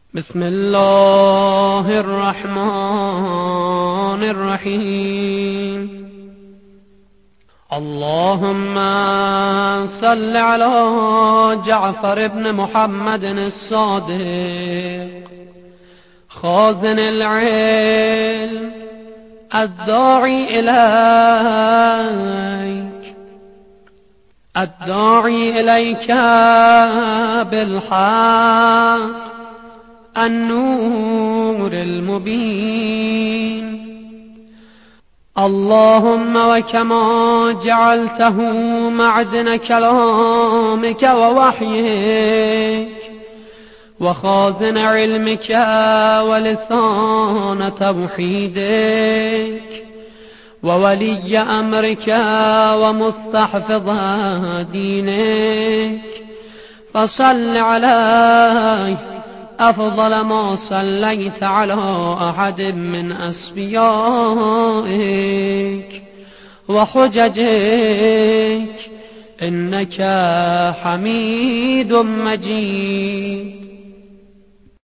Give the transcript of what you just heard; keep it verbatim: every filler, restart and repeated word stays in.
بسم الله الرحمن الرحيم. اللهم صل على جعفر بن محمد الصادق خازن العلم الداعي إليك الداعي إليك بالحق النور المبين. اللهم وكما جعلته معدن كلامك ووحيك وخازن علمك ولسان توحيدك وولي أمرك ومستحفظ دينك، فصل عليه أفضل ما صليت على أحد من أسبيائك وحججك، إنك حميد مجيد.